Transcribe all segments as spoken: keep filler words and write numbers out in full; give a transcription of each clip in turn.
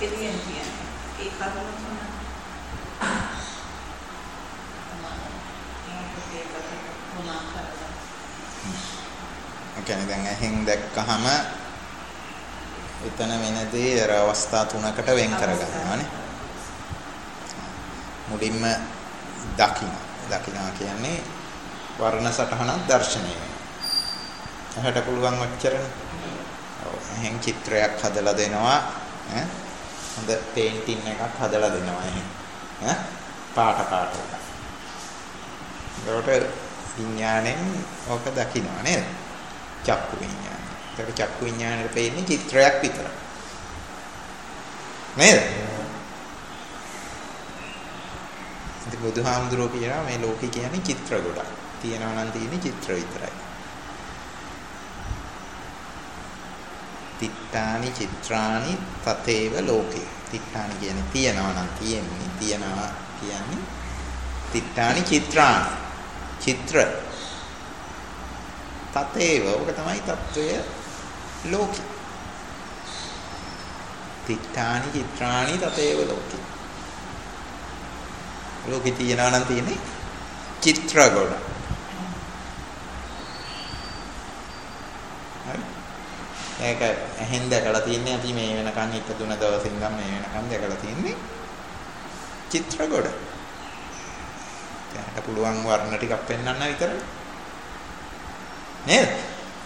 එළියෙන් තියෙන්නේ. ඒ කරුණ තුන. ඔකේ දැන් ඇහෙන් දැක්කහම එතන වෙනදී අර අවස්ථා තුනකට වෙන් කරගන්නවානේ. මුලින්ම දකින්න. දකින්නවා කියන්නේ වර්ණ සටහනක් දර්ශනය වෙනවා. එහෙට පුළුවන් ඔච්චරනේ. ඔව් එහෙන් චිත්‍රයක් හදලා දෙනවා ඈ හොඳ පේන්ටින් එකක් හදලා දෙනවා එහෙන් ඈ පාට පාට එක. ඒකට විඥාණයෙන් ඕක දකින්නවා නේද? චක්කු විඥානය. ඒක චක්කු විඥානෙට පේන්නේ චිත්‍රයක් විතරයි. නේද? ඉතින් බුදුහාමුදුරුවෝ කියනවා මේ ලෝකේ කියන්නේ චිත්‍ර ගොඩක්. තියෙනවා නම් තියෙන්නේ චිත්‍ර විතරයි. තිට්ඨානි චිත්‍රානි තතේව ලෝකේ. තිට්ඨානි කියන්නේ තියෙනවා නම් තියෙන්නේ. තියනවා කියන්නේ තිට්ඨානි චිත්‍රානි. චිත්‍ර තතේව ඔක තමයි తত্ত্বය ලෝකේ. තිට්ඨානි චිත්‍රානි තතේව ලෝකේ. ලෝකේ තියනවා නම් තියෙන්නේ චිත්‍ර ගොඩ. හරි. ඒක ඇහෙන් දැකලා තියන්නේ අපි මේ වෙනකන් ඉපදුන දවසින් ඉඳන් මේ වෙනකන් දැකලා තියන්නේ චිත්‍ර ගොඩ. දැනට පුළුවන් වර්ණ ටිකක් පෙන්වන්න විතරයි. නේද?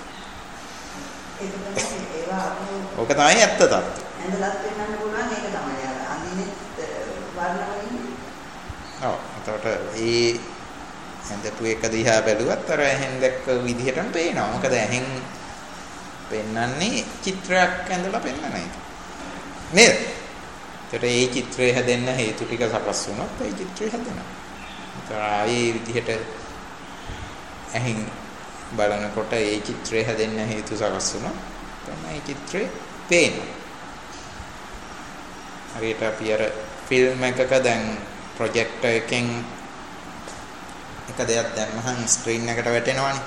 ඕක තමයි ඇත්ත තත්ත්වය. ඇඳලත් වෙන්නන්න පුළුවන් ඒක තමයි අර අඳින්නේ වර්ණ වලින්. ඔව්. එතකොට ඒ ඇඳපු එක දිහා බැලුවත් අර ඇහෙන් දැක්ක විදිහටම පේනවා. මොකද ඇහෙන් පෙන්වන්නේ චිත්‍රයක් ඇඳලා පෙන්වන එක. නේද? එතකොට ඒ චිත්‍රය හැදෙන්න හේතු ටික සකස් වුණොත් ඒ චිත්‍රය හැදෙනවා. ඒතර ආයේ විදිහට ඇහෙන් බලනකොට ඒ චිත්‍රය හැදෙන්න හේතු සකස් වුණා. තමයි ඒ චිත්‍රේ පේන්නේ. හරියට අපි අර ෆිල්ම් එකක දැන් ප්‍රොජෙක්ටර් එකෙන් එක දෙයක් දැම්මහම ස්ක්‍රීන් එකට වැටෙනවනේ.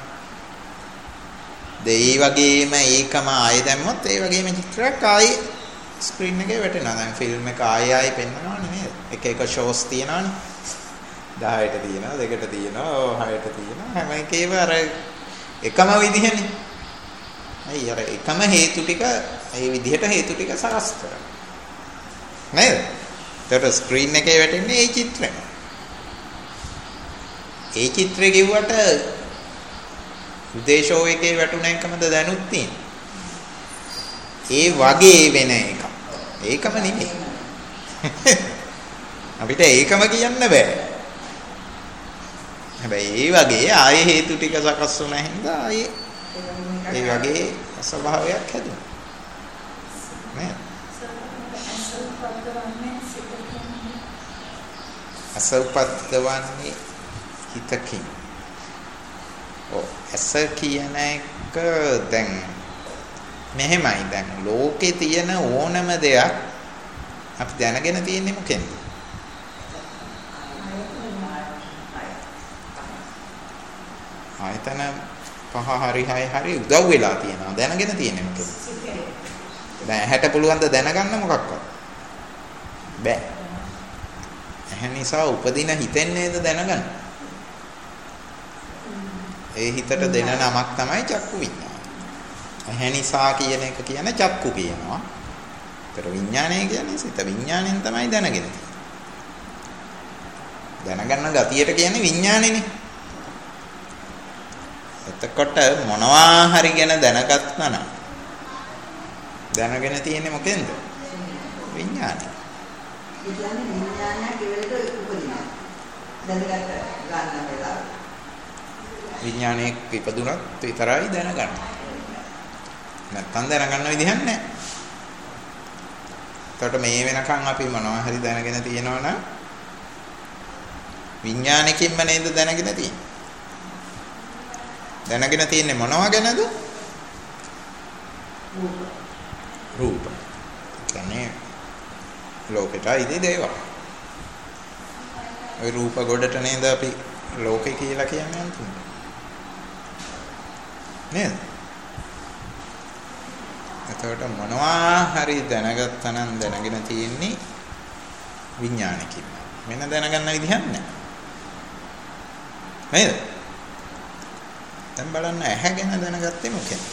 ඒ වගේම ඒකම ආයෙ දැම්මොත් ඒ වගේම චිත්‍රයක් ආයෙ ස්ක්‍රීන් එකේ වැටෙනවා. දැන් ෆිල්ම් එක ආයෙ ආයෙ පෙන්නනවනේ නේද? එක එක ෂෝස් තියෙනවනේ. දහයට තියෙනවා, දෙකට තියෙනවා, හයට තියෙනවා. හැම එකේම අර එකම විදිහනේ. අයි අර එකම හේතු ටික ඒ විදිහට හේතු ටික සකස් කරනවා. නේද? ඒකට ස්ක්‍රීන් එකේ වැටෙන්නේ ඒ චිත්‍රය. ඒ චිත්‍රය කිව්වට විදේශෝ එකේ වැටුණ එකමද දැනුත් තියෙන්නේ. ඒ වගේ වෙන එකක්. ඒකම නෙමෙයි. අපිට ඒකම කියන්න බෑ. හැබැයි ඒ වගේ ආයේ හේතු ටික සකස් වුණා හින්දා ආයේ ඒ වගේ ස්වභාවයක් හැදුණා. නේද? අසල්පත්වන්නේ හිතකින්. ඔව් ඇස කියන එක දැන් මෙහෙමයි දැන් ලෝකේ තියෙන ඕනම දෙයක් අපි දැනගෙන තියෙන්නේ මොකෙන්ද? ආයතන පහ හරි හය හරි උදව් වෙලා තියෙනවා දැනගෙන තියෙන්නේ මොකද? දැන් ඇහැට පුළුවන් ද දැනගන්න මොකක්වත්? බෑ. ඇහැ නිසා උපදින හිතෙන් නේද දැනගන්න. ඒ හිතට දෙන නමක් තමයි චක්කු විඤ්ඤාණය. ඇහැ නිසා කියන එක කියන්නේ චක්කු කියනවා. ඒතර විඤ්ඤාණය කියන්නේ සිත විඤ්ඤාණයෙන් තමයි දැනගෙන තියෙන්නේ. දැනගන්න ගතියට කියන්නේ විඤ්ඤාණයනේ. එතකොට මොනවා හරි ගැන දැනගත්තා නම් දැනගෙන තියෙන්නේ මොකෙන්ද? විඥානය. ඒ කියන්නේ විඥානය කෙවලට උපදිනවා. දැනගන්න ගන්න වෙලාව. විඥානයේ ඉපදුනත් විතරයි දැනගන්න. නැත්තම් දැනගන්න විදිහක් නැහැ. එතකොට මේ වෙනකන් අපි මොනවා හරි දැනගෙන තියෙනවා නම් විඥානකින්ම නේද දැනගෙන තියෙන්නේ. දැනගෙන තියෙන්නේ මොනවා ගැනද? රූප. රූප. කියන්නේ ලෝකෙටයි දේවල්. ওই රූප ගොඩට නේද අපි ලෝකේ කියලා කියන්නේ අන්තිමට. නේද? එතකොට මොනවා හරි දැනගත්තා නම් දැනගෙන තියෙන්නේ විඥානකින්. වෙන දැනගන්න විදිහක් නැහැ. නේද? දැන් බලන්න ඇහැ ගැන දැනගත්තේ මොකෙන්ද?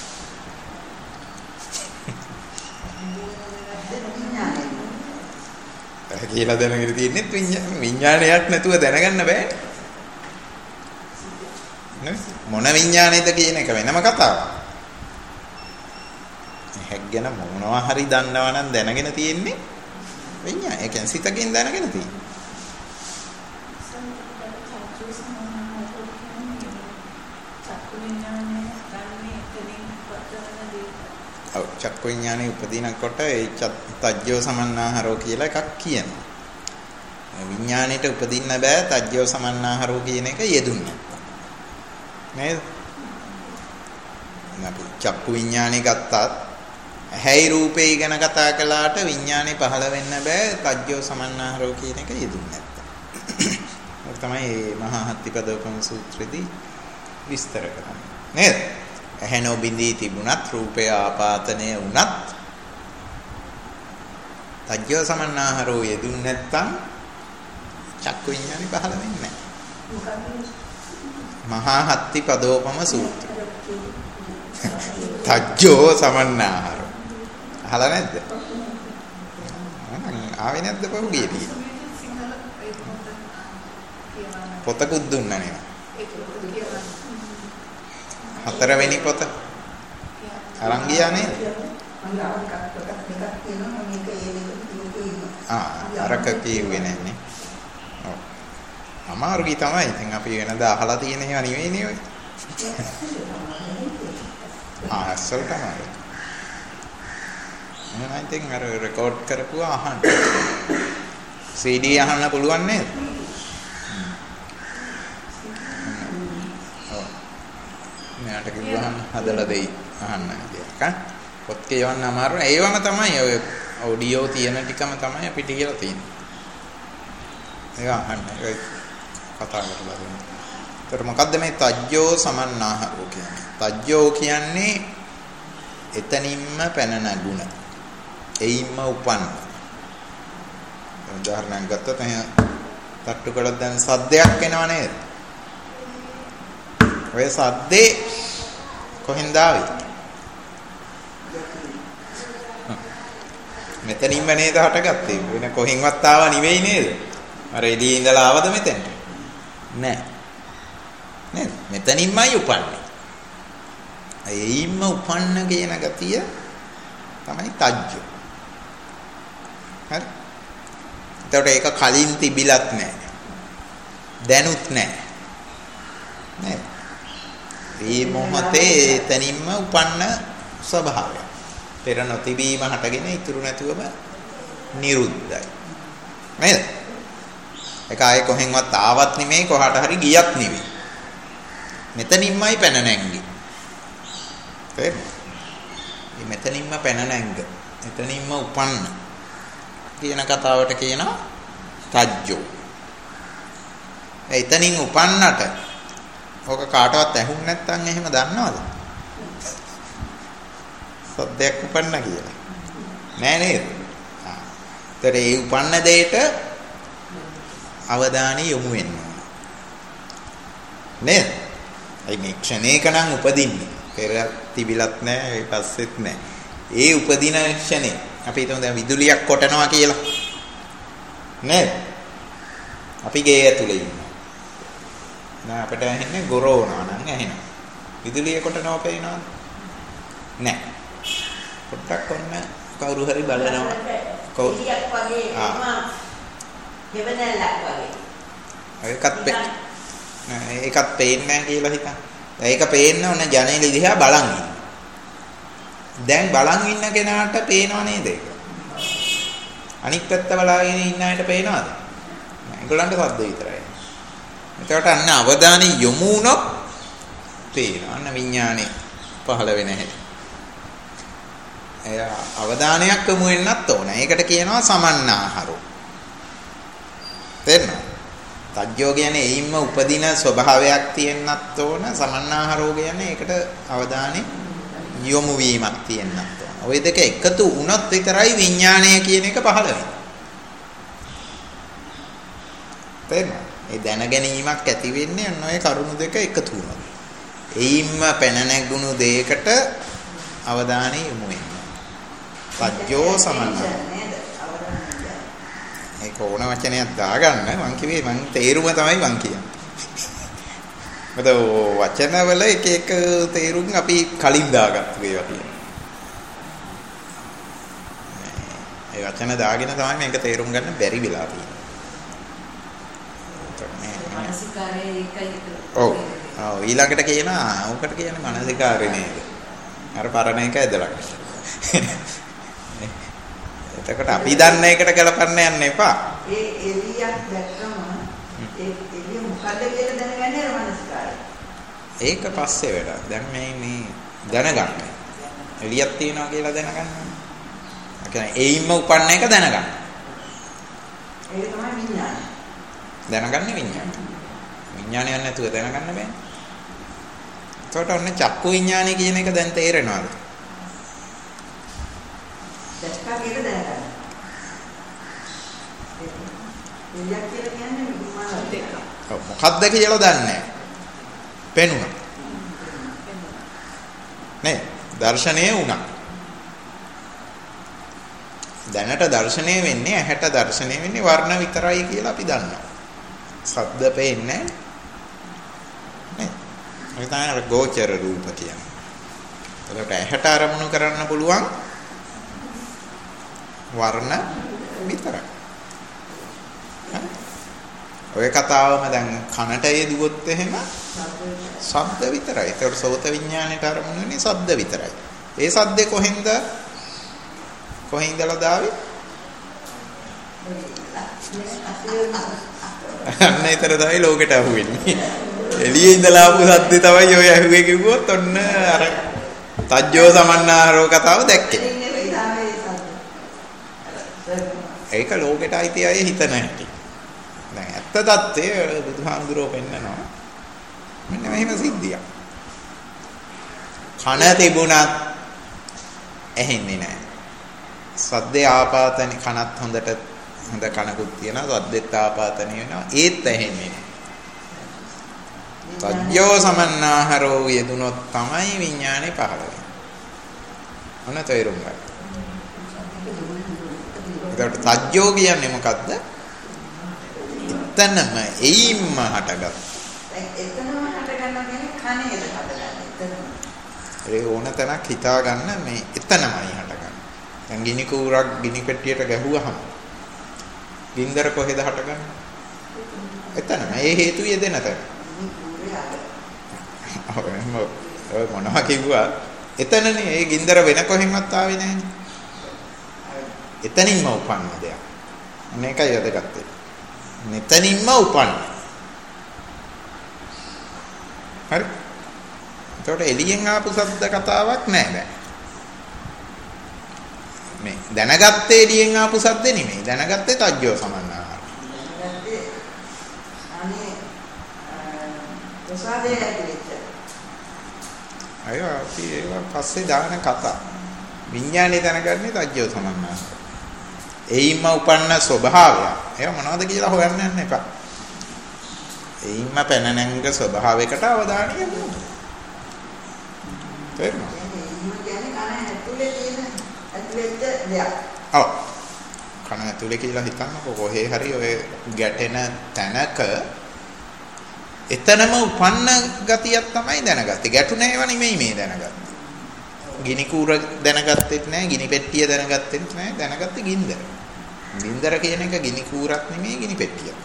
ඇහැ කියලා දැනගෙන තියෙන්නේ විඥානයක් නැතුව දැනගන්න බෑනේ. නේ? මොන විඥානයද කියන එක වෙනම කතාවක්. ඇහැ ගැන මොනවා හරි දන්නවා නම් දැනගෙන තියෙන්නේ විඥානය. ඒ කියන්නේ සිතකින් දැනගෙන තියෙන්නේ. ඔව් චක්කු විඥානේ උපදිනකොට ඒ තජ්ජෝ සමන්නාහරෝ කියලා එකක් කියනවා. විඥාණයට උපදින්න බෑ තජ්ජෝ සමන්නාහරෝ කියන එක යෙදුන්නේ නේද? නැපු චක්කු විඥානේ ගත්තත් ඇහැයි රූපේ ගැන කතා කළාට විඥානේ පහළ වෙන්න බෑ තජ්ජෝ සමන්නාහරෝ කියන එක යෙදුන්නේ නැත්තම්. ඒක තමයි මේ මහා හත්තිපදෝපම සූත්‍රයේදී විස්තර කරන්නේ. නේද? ඇහැ නොබිඳී තිබුණත් රූපය ආපාතනය වුණත් තජ්ජෝ සමන්නාහරෝ යෙදුන්නේ නැත්තම් චක්කු විඥානේ පහළ වෙන්නේ නැහැ. මහා හත්තිපදෝපම සූත්‍රය. තජ්ජෝ සමන්නාහරෝ. අහලා නැද්ද? ආවේ නැද්ද පහුගියේදී? පොතකුත් දුන්නා නේද? හතරවෙනි පොත අරන් ගියා නේද? ආ අරක කිව්වේ නැන්නේ. ඔව්. අමාරුයි තමයි. ඉතින් අපි වෙනදා අහලා තියෙන ඒවා නෙවෙයිනේ ඔය. ආ අසල් තමයි. මම හිතින් අර රෙකෝඩ් කරපුවා අහන්න. සී ඩී අහන්න පුළුවන් නේද? මෙයාට කිව්වහම හදලා දෙයි අහන්න කියලා. පොත් කියවන්න අමාරු. ඒවම තමයි ඔය ඔඩියෝ තියෙන ටිකම තමයි අපිට කියලා තියෙන්නේ. ඒක අහන්න. ඒක කතා කරලා දෙන්න. ඒතර මොකද්ද මේ තජ්ජෝ සමන්නාහරෝ කියන්නේ? තජ්ජෝ කියන්නේ එතනින්ම පැන නැගුණ. එයින්ම උපන්න. උදාහරණයක් ගත්තොත් එහෙනම් තට්ටු කළොත් දැන් සද්දයක් එනවා නේද? ඔය සද්දේ කොහෙන්ද ආවේ? මෙතනින්ම නේද හටගත්තේ. වෙන කොහෙන්වත් ආවා නෙවෙයි නේද? අර එළියේ ඉඳලා ආවද මෙතෙන්ට? නෑ. නේද? මෙතනින්මයි උපන්නේ. එයින්ම උපන්න කියන ගතිය තමයි තජ්ජෝ. හරි? එතකොට ඒක කලින් තිබිලත් නෑ. දැනුත් නෑ. නේද? මේ මොහොතේ එතනින්ම උපන්න ස්වභාවය. පෙර නොතිබීම හටගෙන ඉතුරු නැතුවම නිරුද්ධයි. නේද? ඒක ආයේ කොහෙන්වත් ආවත් නෙමෙයි කොහාට හරි ගියත් නෙවෙයි. මෙතනින්මයි පැන නැංගි. තේරෙනවද? මේ මෙතනින්ම පැන නැංග. එතනින්ම උපන්න කියන කතාවට කියනවා තජ්ජෝ. එතනින් උපන්නට ඕක කාටවත් ඇහුන්නේ නැත්නම් එහෙම දන්නවද? සද්දයක් උපන්න කියලා. නෑ නේද? ආ. ඒතර ඒ උපන්න දෙයට අවධානය යොමු වෙන්න ඕන. නේද? ඒ මේ ක්ෂණේක නම් උපදින්නේ. පෙර තිබිලත් නෑ, ඒ පස්සෙත් නෑ. ඒ උපදින ක්ෂණේ අපි හිතමු දැන් විදුලියක් කොටනවා කියලා. නේද? අපි ගේ ඇතුලේ ඉන්නවා. නෑ අපිට ඇහෙන්නේ ගොරෝනවා නම් ඇහෙනවා. විදුලිය කොටනවා පේනවද? නෑ. පොට්ටක් ඔන්න කවුරු හරි බලනවා. කවුරුයක් වගේ එනවා. දෙවනල්ලක් වගේ. ඒකත් නෑ ඒකත් පේන්නේ නැහැ කියලා හිතන්න. ඒක පේන්න ඕන ජනේලෙ දිහා බලන් ඉන්න. දැන් බලන් ඉන්න කෙනාට පේනව නේද ඒක? අනිත් පැත්ත බලාගෙන ඉන්න අයට පේනවද? නෑ ඒගොල්ලන්ට සද්ද විතරයි. එතකොට අන්න අවධානය යොමු වුණොත් තේරෙනවා අන්න විඥානේ පහළ වෙන හැටි. එය අවධානයක් යොමු වෙන්නත් ඕන. ඒකට කියනවා සමන්නාහරෝ. තේරෙනවද? තජ්ජෝ කියන්නේ එයින්ම උපදින ස්වභාවයක් තියෙන්නත් ඕන. සමන්නාහරෝ කියන්නේ ඒකට අවධානය යොමු වීමක් තියෙන්නත් ඕන. ওই දෙක එකතු වුණොත් විතරයි විඥාණය කියන එක පහළ වෙන්නේ. තේරුණා? ඒ දැන ගැනීමක් ඇති වෙන්නේ ඔන්න ඔය කරුණු දෙක එකතු වුණොත්. එයින්ම පැන නැගුණු දෙයකට අවධානය යොමු වෙනවා. සත්‍යෝ සමන්නා. ඒක ඕන වචනයක් දාගන්න මං කිව්වේ මං තේරුම තමයි මං කියන්නේ. මොකද වචනවල එක එක තේරුම් අපි කලින් දාගත්තු ඒවා තියෙනවා. ඒ වචන දාගෙන තමයි මේක තේරුම් ගන්න බැරි වෙලා තියෙන්නේ. මානසිකාරයේ ඒකයි. ඔව්. ඔව් ඊළඟට කියනවා උකට කියන්නේ මානසිකාරය නේද? අර පරණ එක ඇදලා. එතකොට අපි දන්න එකට ගලපන්න යන්න එපා. ඒ එළියක් දැක්කම ඒ එළිය මොකද්ද කියලා දැනගන්නේ අර මානසිකාරය. ඒක පස්සේ වැඩ. දැන් මේ මේ දැනගන්න. එළියක් තියනවා කියලා දැනගන්න. ඒ කියන්නේ ඒයින්ම උපන්න එක දැනගන්න. ඒක තමයි විඥානය. දැනගන්නේ විඥානය. විඥානයක් නැතුව දැනගන්න බෑ. එතකොට ඔන්න චක්කු විඥානය කියන එක දැන් තේරෙනවද? දැක්කා කියලා දැනගන්න. එළියක් කියලා කියන්නේ විඥාන දෙක. ඔව් මොකක්ද කියලා දන්නේ නැහැ. පෙනුණා. නේ දර්ශනය වුණා. දැනට දර්ශනය වෙන්නේ ඇහැට දර්ශනය වෙන්නේ වර්ණ විතරයි කියලා අපි දන්නවා. ශබ්ද පේන්නේ නේ. ඒ තමයි අර ගෝචර රූප කියන්නේ. ඒකට ඇහැට අරමුණු කරන්න පුළුවන් වර්ණ විතරයි. ඔය කතාවම දැන් කනට යෙදුවොත් එහෙම ශබ්ද විතරයි. ඒකට සෝත විඥාණයට අරමුණු වෙන්නේ ශබ්ද විතරයි. ඒ ශබ්දේ කොහෙන්ද කොහෙන්දලා දාවේ? අන්න ඒතර තමයි ලෝකෙට අහුවෙන්නේ. එළියේ ඉඳලා ආපු සද්දේ තමයි ඔය ඇහුවේ කිව්වොත් ඔන්න අර තජ්ජෝ සමන්නාහරෝ කතාව දැක්කේ. ඒක ලෝකෙට අයිති අය හිතන හැටි. දැන් ඇත්ත தත්ත්වය බුදුහාමුදුරුවෝ පෙන්නනවා. මෙන්න මෙහෙම සිද්ධියක්. කන තිබුණත් ඇහෙන්නේ නැහැ. සද්දේ ආපාතනේ කනත් හොඳට හොඳ කනකුත් තියෙනවා. සද්දෙත් ආපාතනේ වෙනවා. ඒත් ඇහෙන්නේ නැහැ. තජ්ජෝ සමන්නාහරෝ යෙදුනොත් තමයි විඥානේ පහළ වෙන්නේ. ඔන්න තේරුම් ගන්න. ඒකට තජ්ජෝ කියන්නේ මොකද්ද? එතනම එයින්ම හටගත්. එතනම හටගන්නවා කියන්නේ කනේද හටගන්නේ. එතනම. ඒ ඕන තැනක් හිතා ගන්න මේ එතනමයි හටගන්නේ. දැන් ගිනි කූරක් ගිනි පෙට්ටියට ගැහුවහම ගින්දර කොහෙද හටගන්නේ? එතනම. ඒ හේතු යෙදෙන තැන. ඔය මොනවා කිව්වා? එතනනේ ඒ ගින්දර වෙන කොහෙන්වත් ආවේ නැහැනේ. එතනින්ම උපන්න දෙයක්. මේකයි වැදගත්. මෙතනින්ම උපන්න. හරි. ඒකට එළියෙන් ආපු සද්ද කතාවක් නෑ දැන්. මේ දැනගත්තේ එළියෙන් ආපු සද්ද නෙමෙයි. දැනගත්තේ තජ්ජෝ සමන්නාහාර. දැනගත්තේ අනේ ප්‍රසාදේ ඇතුළත. අයියෝ අපි ඒවා පස්සේ දාන කතා. විඥානේ දැනගන්නේ තජ්ජෝ සමන්නාහාර. එයින්ම උපන්න ස්වභාවය. ඒක මොනවද කියලා හොයන්න යන්න එපා. එයින්ම පැන නැංග ස්වභාවයකට අවධානය යොමු කරන්න. තේරුණා? කියන්නේ කන ඇතුලේ තියෙන ඇතුලේට දෙයක්. ඔව්. කන ඇතුලේ කියලා හිතන්නකො කොහේ හරි ඔය ගැටෙන තැනක එතනම උපන්න ගතියක් තමයි දැනගත්තේ. ගැටුනේ ඒවා නෙමෙයි මේ දැනගත්තේ. ගිනි කූර දැනගත්තෙත් නැහැ, ගිනි පෙට්ටිය දැනගත්තෙත් නැහැ, දැනගත්තේ ගින්දර. ගින්දර කියන එක ගිනි කූරක් නෙමෙයි, ගිනි පෙට්ටියක්.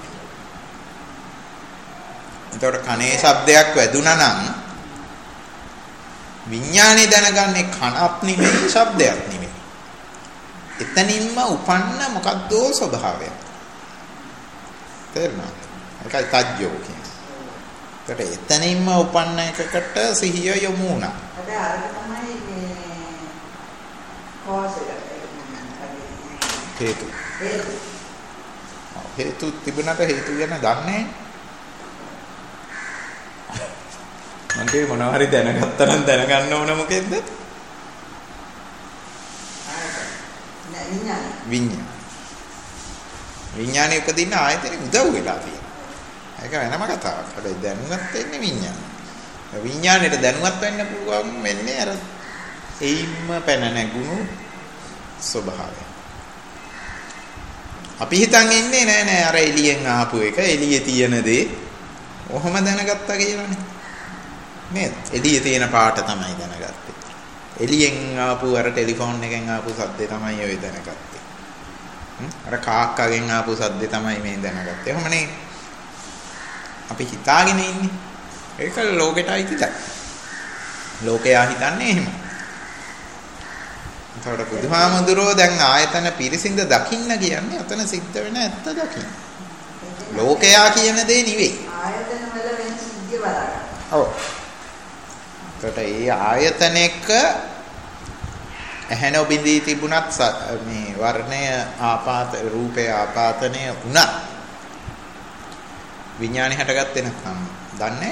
එතකොට කනේ ශබ්දයක් වැදුනා නම් විඥානේ දැනගන්නේ කනක් නෙමෙයි, ශබ්දයක් නෙමෙයි. එතනින්ම උපන්න මොකද්දෝ ස්වභාවයක්. තේරුණාද? ඒකයි තජ්ජෝ කියන්නේ. ඒකට එතනින්ම උපන්න එකකට සිහිය යොමු වුණා. හැබැයි අරක තමයි මේ cause එක. හේතු. හේතු. හේතු තිබුණාට හේතු ගැන දන්නේ නැහැ. මන්ට මොනවා හරි දැනගත්තා නම් දැනගන්න ඕන මොකෙන්ද? විඥාන. විඥානේ උපදින්න ආයතනේ උදව් වෙලා තියෙනවා. ඒක වෙනම කතාවක්. හැබැයි දැනුවත් වෙන්නේ විඥාන. විඥාණයට දැනුවත් වෙන්න පුළුවන් වෙන්නේ අර එයින්ම පැන නැගුණු ස්වභාවය. අපි හිතන් ඉන්නේ නෑ නෑ අර එළියෙන් ආපු එක එළියේ තියෙන දේ ඔහොම දැනගත්තා කියලානේ. නේද? එළියේ තියෙන පාට තමයි දැනගත්තේ. එළියෙන් ආපු අර ටෙලිෆෝන් එකෙන් ආපු සද්දේ තමයි ඔය දැනගත්තේ. අර කාක්කගෙන් ආපු සද්දේ තමයි මේ දැනගත්තේ. එහෙමනේ අපි හිතාගෙන ඉන්නේ. ඒක ලෝකෙට අයිතිද? ලෝකයා හිතන්නේ එහෙම. ඒකට බුදුහාමුදුරෝ දැන් ආයතන පිරිසිඳ දකින්න කියන්නේ අතන සිද්ධ වෙන ඇත්ත දකින්න. ලෝකයා කියන දේ නෙවෙයි. ආයතන වල වෙන සිද්ධිය බලන්න. ඔව්. ඒකට ඒ ආයතනයක ඇහෙන ඔබින්දී තිබුණත් මේ වර්ණය ආපාත රූපය ආපාතනය වුණා. විඥාණය හටගත්තේ නැත්නම් දන්නේ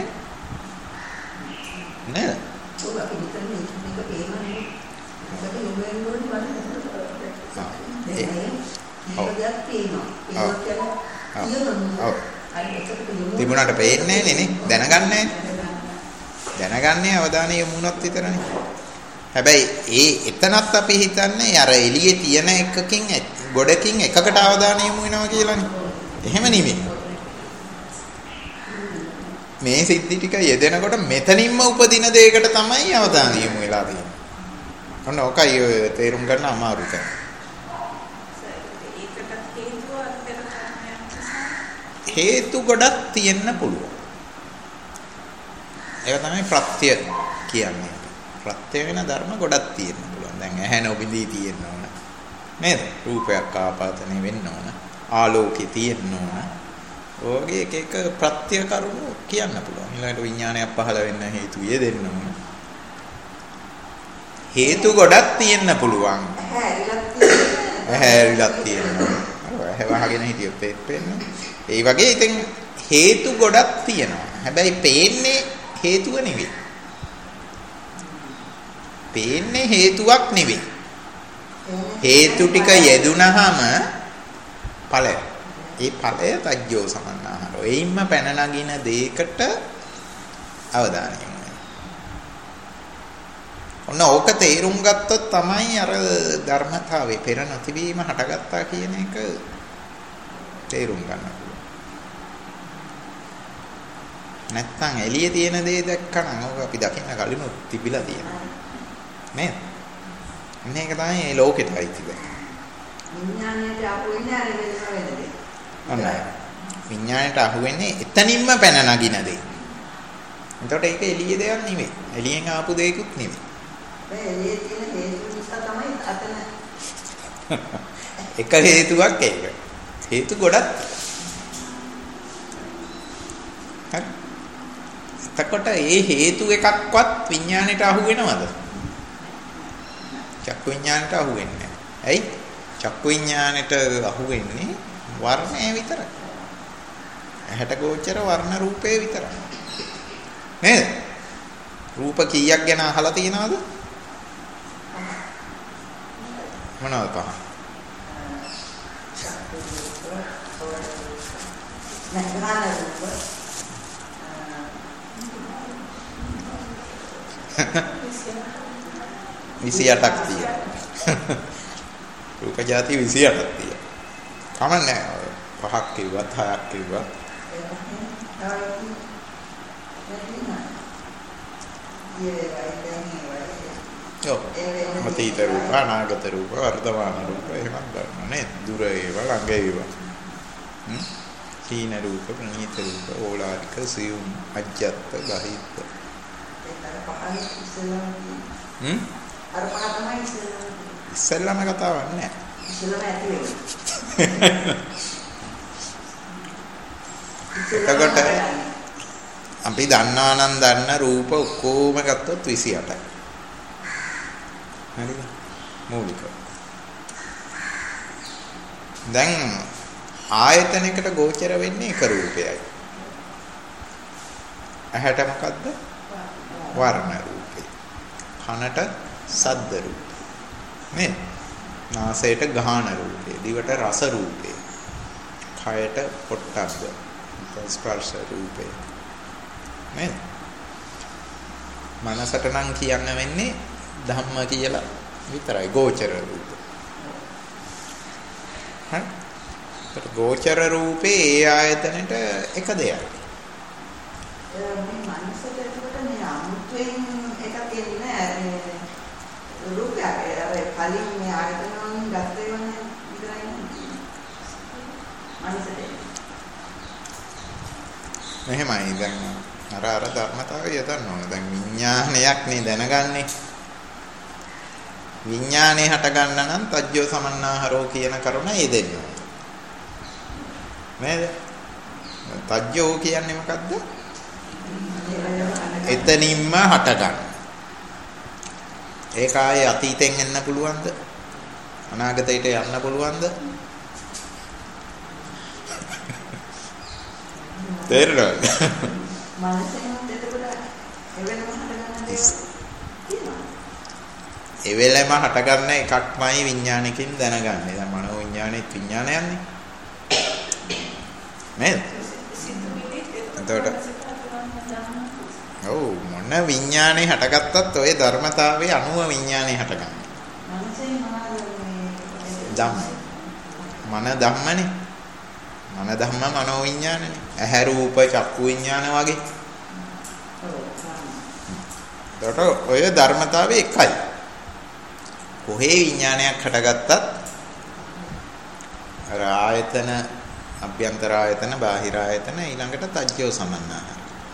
නේද? ඔව් අපි හිතන්නේ මේක පේනනේ. ඒක යොමුෙන් ඕනේ බලන්න. ඒක මේකයක් පේනවා. ඒක කියන්නේ තිබුණාට පේන්නේ නේ දැනගන්නේ දැනගන්නේ අවධානය යොමු වුණොත් විතරනේ. හැබැයි ඒ එතනත් අපි හිතන්නේ අර එළියේ තියෙන එකකින් ගොඩකින් එකකට අවධානය යොමු වෙනවා කියලානේ. එහෙම නෙමෙයි. මේ සිද්ධි ටික යෙදෙනකොට මෙතනින්ම උපදින දෙයකට තමයි අවධානය යොමු වෙලා තියෙන්නේ. ඔන්න ඔකයි ඔය තේරුම් ගන්න අමාරු තැන. හේතු ගොඩක් තියෙන්න පුළුවන්. ඒක තමයි ප්‍රත්‍ය කියන්නේ. ප්‍රත්‍ය වෙන ධර්ම ගොඩක් තියෙන්න පුළුවන්. දැන් ඇහැ නොබිඳී තියෙන්න ඕන. නේද? රූපයක් ආපාදනය වෙන්න ඕන. ආලෝකේ තියෙන්න ඕන. ඔයගේ එක එක ප්‍රත්‍ය කරුණු කියන්න පුළුවන්. ඊළඟට විඥානයක් පහළ වෙන්න හේතු යෙදෙන්න ඕන. හේතු ගොඩක් තියෙන්න පුළුවන්. ඇහැරිලක් තියෙනවා. ඇහැ වහගෙන හිටියොත් පේන්නේ. ඒ වගේ ඉතින් හේතු ගොඩක් තියෙනවා. හැබැයි පේන්නේ හේතුව නෙවෙයි. පේන්නේ හේතුවක් නෙවෙයි. හේතු ටික යෙදුනහම ඵලය. ඒ ඵලය තජ්ජෝ සමන්නාහරෝ. එයින්ම පැන නගින දෙයකට අවධානය යොමු වෙනවා. ඔන්න ඕක තේරුම් ගත්තොත් තමයි අර ධර්මතාවේ පෙර නොතිබීම හටගත්තා කියන එක තේරුම් ගන්න පුළුවන්. නැත්තම් එළියේ තියෙන දේ දැක්කනම් ඕක අපි දකින්න කලින් තිබිලා තියෙනවා. නේද? මේක තමයි මේ ලෝකෙට අයිති දෙයක්. විඥාණයට අහු වෙන්නේ අර වෙනම වෙන දේ. අන්නයි. විඥාණයට අහු වෙන්නේ එතනින්ම පැන නගින දේ. එතකොට ඒක එළියේ දෙයක් නෙවෙයි. එළියෙන් ආපු දෙයක්ුත් නෙවෙයි. ඒ එළියේ තියෙන හේතු නිසා තමයි අතන එක හේතුවක් ඒක. හේතු ගොඩක්. හරි. එතකොට ඒ හේතු එකක්වත් විඥාණයට අහු වෙනවද? චක්කු විඥාණයට අහු වෙන්නේ නැහැ. ඇයි? චක්කු විඥාණයට අහු වෙන්නේ වර්ණය විතරයි. ඇහැට ගෝචර වර්ණ රූපේ විතරයි. නේද? රූප කීයක් ගැන අහලා තියෙනවද? මොනවද පහ? විසි අටක් තියෙනවා. රූප જાති විසි අටක් තියෙනවා. කමන්නේ පහක් කිව්වත් හයක් කිව්වත් ඔව් මතීත රූප අනාගත රූප වර්තමාන රූප එහෙම ගන්න නේද? දුර ඒවා ළඟ ඒවා. හ්ම් කීන රූප ප්‍රණීත රූප ඕලාරික සියුම් අජ්ජත් බහිද්ද හ්ම් අර පහ තමයි ඉස්සෙල්ලා ඉස්සෙල්ලාම කතාවක් නෑ ඉස්සෙල්ලාම ඇති වෙන්නේ. එතකොට අපි දන්නවා නම් දන්න රූප ඔක්කොම ගත්තොත් විසි අටයි. හරිද? මූලික. දැන් ආයතනයකට ගෝචර වෙන්නේ එක රූපයයි. ඇහැට මොකද්ද? වර්ණ රූපේ. කනට සද්ද රූප. නේද? නාසයට ගාහන රූපේ, දිවට රස රූපේ, කයට පොට්ටබ්බ ස්පර්ශ රූපේ. නේද? මනසට නම් කියන්න වෙන්නේ ධම්ම කියලා විතරයි, ගෝචර රූප. හරි? ඒත් ගෝචර රූපේ ඒ ආයතනෙට එක දෙයක්. මේ මනසට එතකොට මේ අමුතුවෙන් එකක් තියෙන්නේ රූපය. ඒ කලින් මේ ආයතන වලින් ගත ඒවානේ විතරයි මනසට. මෙහෙමයි දැන් අර අර ධර්මතාවය යදන්න ඕන. දැන් විඥානයක් නේ දැනගන්නේ. විඥානේ හට ගන්න නම් තජ්ජෝ සමන්නාහරෝ කියන කරුණ ඒ දෙන්න ඕන. නේද? තජ්ජෝ කියන්නේ මොකද්ද? එතනින්ම හට ගන්න. ඒක ආයේ අතීතෙන් එන්න පුළුවන්ද? අනාගතයට යන්න පුළුවන්ද? තේරෙනවද? මනසෙන් එතකොට එවෙලම හටගන්න දේවල් තියෙනවා. එවෙලම හටගන්න එකක්මයි විඥානකින් දැනගන්නේ. දැන් මනෝ විඥානෙත් විඥානයන්නේ. නේද? එතකොට ඔව් මොන විඥානේ හටගත්තත් ඔය ධර්මතාවයේ අනුව විඥානේ හටගන්නේ. මනසෙන් මොනවාද මේ ධම්ම. මන ධම්මනේ. මන ධම්ම මනෝ විඥානනේ. ඇහැ රූප චක්කු විඥාන වගේ. ඒකට ඔය ධර්මතාවයේ එකයි. කොහේ විඥානයක් හටගත්තත් අර ආයතන අභ්‍යන්තර ආයතන බාහිර ආයතන ඊළඟට තජ්ජෝ සමන්නාහර.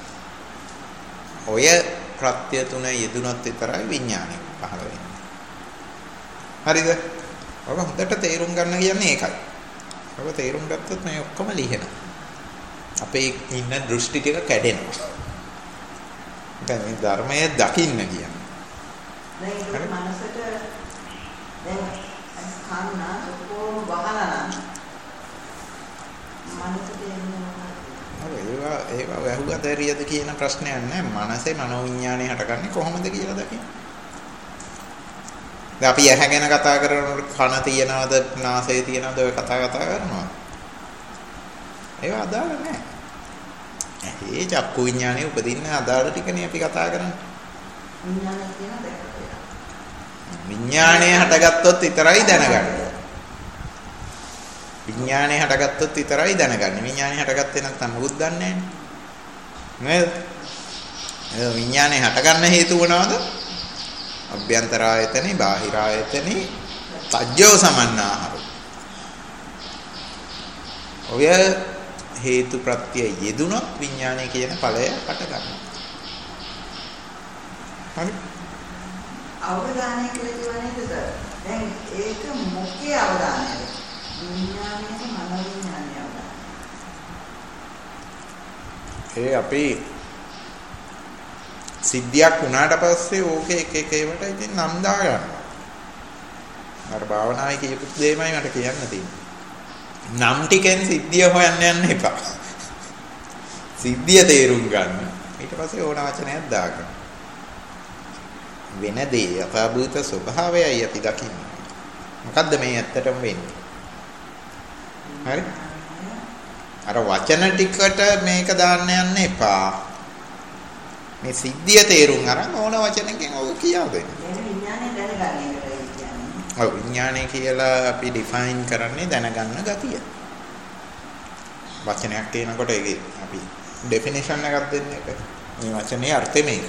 ඔය ප්‍රත්‍ය තුන යෙදුනොත් විතරයි විඥානය පහළ වෙන්නේ. හරිද? ඔබ හොඳට තේරුම් ගන්න කියන්නේ ඒකයි. ඔබ තේරුම් ගත්තොත් මේ ඔක්කොම ලියනවා. අපේ ඉන්න දෘෂ්ටි ටික කැඩෙනවා. දැන් මේ ධර්මයේ දකින්න කියන්නේ. දැන් ඒක මනසට දැන් කන්න ඔක්කොම වහලා මනසට එන්නේ ඒවා ඒවා වැහුගත ඇරියද කියන ප්‍රශ්නයක් නැහැ. මනසේ මනෝවිඤ්ඤාණය හටගන්නේ කොහොමද කියලා දකින්න. දැන් අපි ඇහැ ගැන කතා කරනකොට කන තියනවද, නාසය තියනවද ඔය කතා කතා කරනවා. ඒවා අදාළ නැහැ. ඇහි චක්කු විඤ්ඤාණය උපදින්න අදාළ ටිකනේ අපි කතා කරන්නේ. විඥානය කියන දෙයක්. විඥාණය හටගත්තොත් විතරයි දැනගන්නේ. විඥාණය හටගත්තොත් විතරයි දැනගන්නේ. විඥාණය හටගත්තේ නැත්නම් මොකුත් දන්නේ නැහැ නේද? ඒ විඥාණය හටගන්න හේතු මොනවද? අභ්‍යන්තර ආයතනේ, බාහිර ආයතනේ, තජ්ජෝ සමන්නාහර. ඔය හේතු ප්‍රත්‍ය යෙදුනොත් විඥාණය කියන ඵලය හට ගන්නවා. හරි? අවධානය කියලා කියන්නේ සර්. දැන් ඒක මොකේ අවධානයද? විඥානයේ මනෝ විඥානය අවධානය. ඒ අපි සිද්ධියක් වුණාට පස්සේ ඕකේ එක එක ඒවට ඉතින් නම් දා ගන්නවා. අර භාවනායි කියපු දෙයමයි මට කියන්න තියෙන්නේ. නම් ටිකෙන් සිද්ධිය හොයන්න යන්න එපා. සිද්ධිය තේරුම් ගන්න. ඊට පස්සේ ඕන වචනයක් දාගන්න. වෙන දේ යථාභූත ස්වභාවයයි අපි දකින්නේ. මොකද්ද මේ ඇත්තටම වෙන්නේ? හරි? අර වචන ටිකට මේක දාන්න යන්න එපා. මේ සිද්ධිය තේරුම් අරන් ඕන වචනකින් ඔය කියා දෙන්න. මේ විඥානය දැනගන්න එකට කියන්නේ. ඔව් විඥානය කියලා අපි ඩිෆයින් කරන්නේ දැනගන්න ගතිය. වචනයක් කියනකොට ඒකේ අපි ඩෙෆිනිෂන් එකක් දෙන්න එක. මේ වචනේ අර්ථය මේක.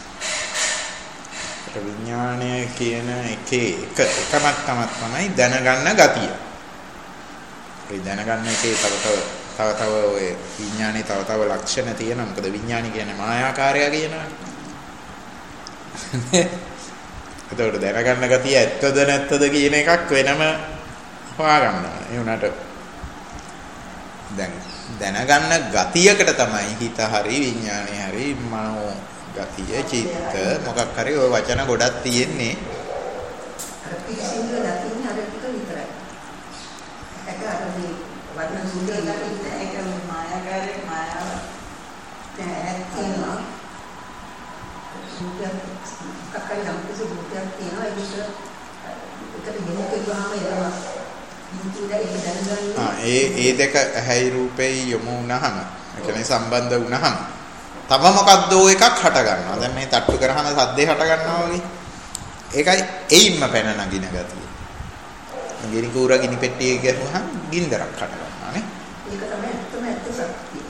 ඒක විඥානය කියන එකේ එක එකමත් තමයි තමයි දැනගන්න ගතිය. ඒ දැනගන්න එකේ තව තව තව තව ඔය විඥානේ තව තව ලක්ෂණ තියෙනවා. මොකද විඥානි කියන්නේ මායාකාරය කියනවා. එතකොට දැනගන්න ගතිය ඇත්තද නැත්තද කියන එකක් වෙනම හොයාගන්නවා. ඒ උනාට දැන් දැනගන්න ගතියකට තමයි හිත හරි විඥානේ හරි මනෝ ගතිය චිත්ත මොකක් හරි ওই වචන ගොඩක් තියෙන්නේ. අර පිළිසිඳ දකින්න අර ටික විතරයි. ඒක අර මේ වචන සුද්ධ දකින්න ඒක මායාකාරී මායාව දැන් තියෙනවා. සුද්ධ කකල් නම් කිසි බුද්ධයක් තියෙනවා. ඒක ආ ඒ ඒ දෙක ඇහැයි රූපේ යොමු වුණාම ඒ කියන්නේ සම්බන්ධ වුණාම තව මොකද්ද එකක් හට ගන්නවා. දැන් මේ තට්ටු කරාම සද්දේ හට ගන්නවා වගේ. ඒකයි එයින්ම පැන නගින ගතිය. ගිනි කූර ගිනි පෙට්ටියේ ගහුවහම ගින්දරක් හට ගන්නවා නේ. ඒක තමයි ඇත්තම ඇත්ත සත්‍යය.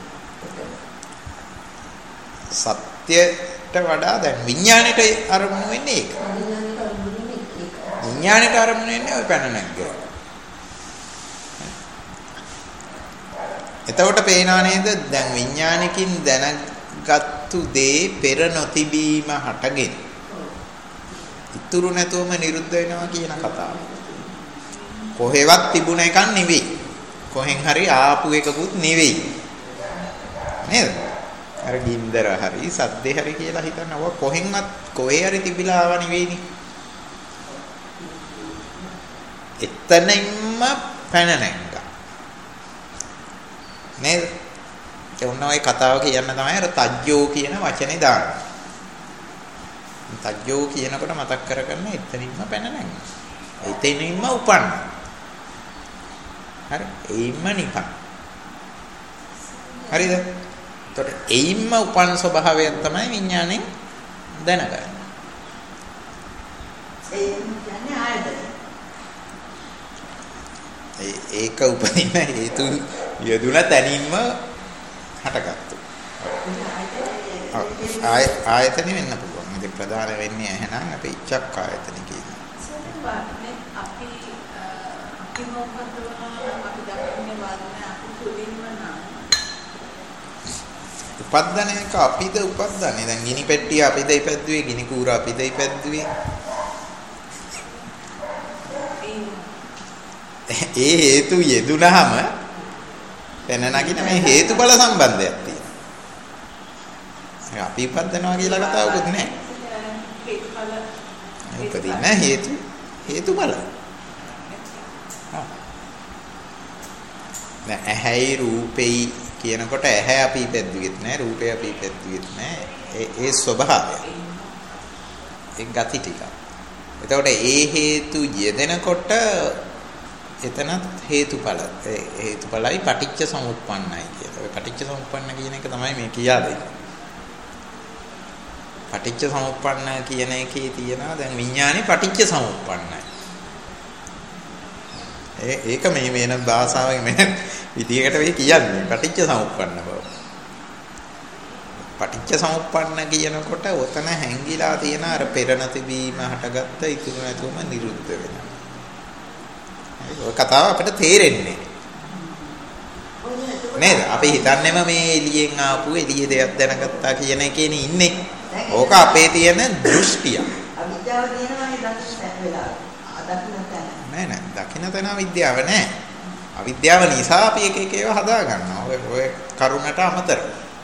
සත්‍යයට වඩා දැන් විඥාණයට අරමුණු වෙන්නේ ඒක. විඥාණයට අරමුණු වෙන්නේ ඔය පැන නැග්ග. එතකොට පේනා නේද දැන් විඥාණයකින් දැනගත්තු දේ පෙර නොතිබීම හටගෙන ඉතුරු නැතුවම නිරුද්ධ වෙනවා කියන කතාව. කොහෙවත් තිබුණ එකක් නෙවෙයි. කොහෙන් හරි ආපු එකකුත් නෙවෙයි. නේද? අර ගින්දර හරි සද්දේ හරි කියලා හිතනවා කොහෙන්වත් කොහේ හරි තිබිලා ආව නෙවෙයිනේ. එතනින්ම පැන නැග්ගා. නේද? ඒ උන්නෝයි කතාව කියන්න තමයි අර තජ්ජෝ කියන වචනේ දාන්නේ. තජ්ජෝ කියනකොට මතක් කරගන්න එතනින්ම පැන නැග්ගා. එතනින්ම උපන්න. හරි? එයින්ම නිකන්. හරිද? එතකොට එයින්ම උපන් ස්වභාවය තමයි විඥාණයෙන් දැනගන්නේ. ඒ කියන්නේ ආයතන. ඒ ඒක උපදින හේතු යෙදුන තැනින්ම හටගත්තු. ආය ආයතනෙ වෙන්න පුළුවන්. ඉතින් ප්‍රධාන වෙන්නේ එහෙනම් අපි ඉච්ඡක් ආයතන කියන්නේ. සෝවාන්නේ අපි අපි මොකක්ද අපි දකින්නේ වාදන අපි තුලින්ම නම් උපද්දන එක අපිද උපද්දන්නේ. දැන් ගිනි පෙට්ටිය අපිද ඉපැද්දුවේ, ගිනි කූර අපිද ඉපැද්දුවේ. ඒ හේතු යෙදුනහම එන නගින මේ හේතුඵල සම්බන්ධයක් තියෙනවා. අපි උපද්දනවා කියලා කතාවකුත් නැහැ. හේතුඵල උපදින හේතු හේතුඵල. දැන් ඇහැයි රූපෙයි කියනකොට ඇහැ අපි ඉපැද්දුවෙත් නැහැ, රූපය අපි ඉපැද්දුවෙත් නැහැ. ඒ ඒ ස්වභාවය. ඒ ගති ටික. එතකොට ඒ හේතු යෙදෙනකොට එතන හේතුඵල ඒ හේතුඵලයි පටිච්ච සමුප්පන්නයි කියලා. ඔය පටිච්ච සමුප්පන්න කියන එක තමයි මේ කියා දෙන්නේ. පටිච්ච සමුප්පන්න කියන එකේ තියෙනවා දැන් විඥානේ පටිච්ච සමුප්පන්නයි. ඒ ඒක මේ වෙන භාෂාවෙන් වෙන විදියකට වෙයි කියන්නේ පටිච්ච සමුප්පන්න බව. පටිච්ච සමුප්පන්න කියනකොට ඔතන හැංගිලා තියෙන අර පෙර නැතිවීම හටගත්ත ඉතුරු නැතුවම නිරුද්ධ වෙනවා. ඔය කතාව අපිට තේරෙන්නේ නේද? අපි හිතන්නේම මේ එළියෙන් ආපු එළිය දෙයක් දැනගත්තා කියන එකේනේ ඉන්නේ. ඕක අපේ තියෙන දෘෂ්ටිය. අවිද්‍යාව තියෙනවා නේ දකින්න වෙලාව. දකින්න තැන. නෑ නෑ දකින්න තැන අවිද්‍යාව නෑ. අවිද්‍යාව නිසා අපි එක එක ඒවා හදා ගන්නවා. ඔය ඔය කරුණට අමතරව.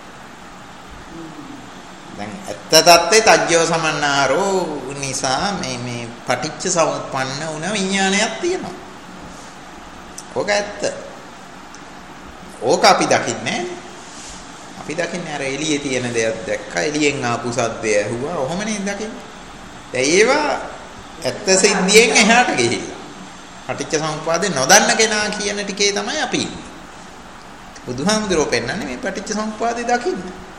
දැන් ඇත්ත தත්ත්වේ තජ්ජෝ සමන්නාරෝ නිසා මේ මේ පටිච්ච සමුප්පන්න වුණ විඥානයක් තියෙනවා. ඕක ඇත්ත. ඕක අපි දකින්නේ අපි දකින්නේ අර එළියේ තියෙන දේක් දැක්කා එළියෙන් ආපු සද්දය ඇහුවා ඔහොමනේ දකින්නේ. දැන් ඒවා ඇත්ත සිද්ධියෙන් එහාට ගිහිල්ලා. පටිච්ච සමුප්පාදේ නොදන්න කෙනා කියන ටිකේ තමයි අපි ඉන්නේ. බුදුහාමුදුරුවෝ පෙන්නන්නේ මේ පටිච්ච සමුප්පාදේ දකින්න.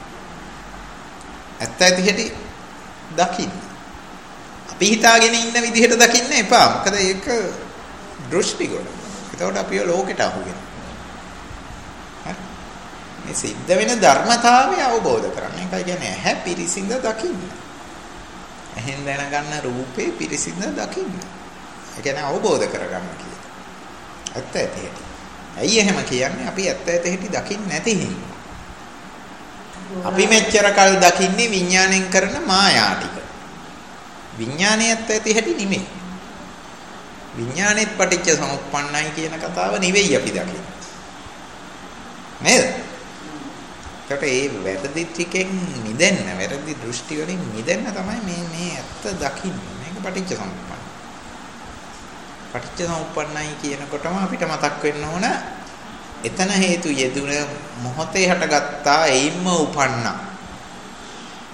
ඇත්ත ඇති හැටි දකින්න. අපි හිතාගෙන ඉන්න විදිහට දකින්න එපා. මොකද ඒක දෘෂ්ටි කොට. එතකොට අපි ලෝකෙට අහු වෙනවා. හරි. මේ සිද්ධ වෙන ධර්මතාවය අවබෝධ කරගන්න. ඒකයි කියන්නේ ඇහැ පිරිසිඳ දකින්න. ඇහෙන් දැනගන්න රූපේ පිරිසිඳ දකින්න. ඒ කියන්නේ අවබෝධ කරගන්න කියලා. ඇත්ත ඇති හැටි. ඇයි එහෙම කියන්නේ? අපි ඇත්ත ඇති හැටි දකින්න නැති හින්දා. අපි මෙච්චර කල් දකින්නේ විඥාණයෙන් කරන මායා ටික. විඥාණය ඇත්ත ඇති හැටි නෙමෙයි. විඥානෙත් පටිච්ච සමුප්පන්නයි කියන කතාව නෙවෙයි අපි දකින්නේ. නේද? ඒකට ඒ වැරදි ටිකෙන් මිදෙන්න, වැරදි දෘෂ්ටි වලින් මිදෙන්න තමයි මේ මේ ඇත්ත දකින්නේ. මේක පටිච්ච සමුප්පන්න. පටිච්ච සමුප්පන්නයි කියනකොටම අපිට මතක් වෙන්න ඕන එතන හේතු යෙදුන මොහොතේ හටගත්තා එයින්ම උපන්නා.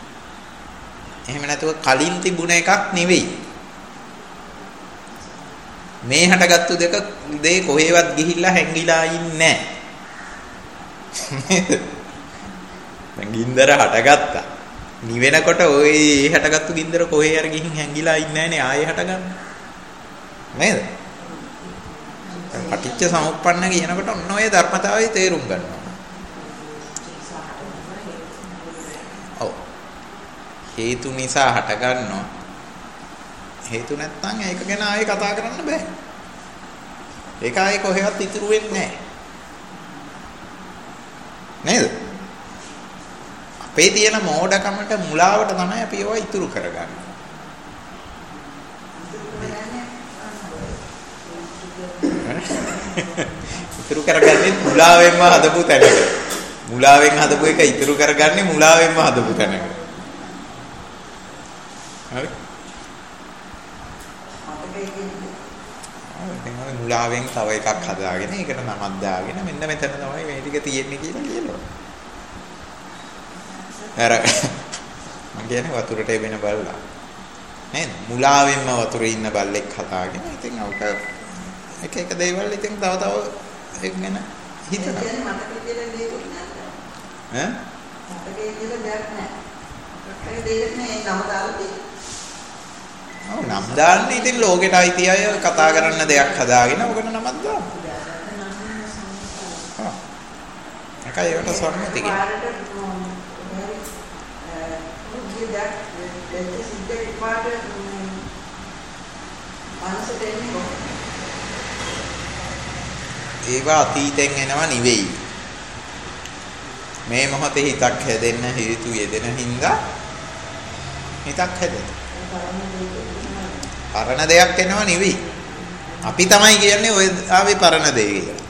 එහෙම නැතුව කලින් තිබුණ එකක් නෙවෙයි. මේ හටගත්තු දෙක දේ කොහෙවත් ගිහිල්ලා හැංගිලා ඉන්නේ නැහැ. දැන් ගින්දර හටගත්තා. නිවෙනකොට ওই හටගත්තු ගින්දර කොහේ හරි ගිහින් හැංගිලා ඉන්නේ නැහනේ ආයෙ හටගන්න. නේද? පටිච්ච සමුප්පන්න කියනකොට ඔන්න ඔය ධර්මතාවය තේරුම් ගන්නවා. ඔව්. හේතු නිසා හට ගන්නවා. හේතු නැත්නම් ඒක ගැන ආයෙ කතා කරන්න බෑ. ඒක ආයෙ කොහෙවත් ඉතුරු වෙන්නේ නැහැ. නේද? අපේ තියෙන මෝඩකමට මුලාවට තමයි අපි ඒවා ඉතුරු කරගන්නේ. ඉතුරු කරගන්නේ මුලාවෙන්ම හදපු තැනක. මුලාවෙන් හදපු එක ඉතුරු කරගන්නේ මුලාවෙන්ම හදපු තැනක. හරි? අපේ මුලාවෙන් තව එකක් හදාගෙන ඒකට නමක් දාගෙන මෙන්න මෙතන තමයි මේ ටික තියෙන්නේ කියලා කියනවා. අර මම කියන්නේ වතුරට එබෙන බල්ලා. නේද? මුලාවෙන්ම වතුරේ ඉන්න බල්ලෙක් හදාගෙන ඉතින් අවක එක එක දේවල් ඉතින් තව තව ඒක ගැන හිතනවා. කියන්නේ මට කියලා දෙයක් නෑ. ඈ? මට කියලා දෙයක් නෑ. මට දෙයක් නෑ නම දාලා තියෙන්නේ. ඔව් නම් දාන්නේ ඉතින් ලෝකෙට අයිති අය කතා කරන්න දෙයක් හදාගෙන ඔකට නමක් දාන්න. ආ. එකයි ඒකට සම්මති කියන්නේ. ඒවා අතීතෙන් එනවා නෙවෙයි. මේ මොහොතේ හිතක් හැදෙන්න හේතු යෙදෙන හින්දා හිතක් හැදෙනවා. පරණ දෙයක් එනවා නෙවෙයි. අපි තමයි කියන්නේ ඔය ආවේ පරණ දේ කියලා.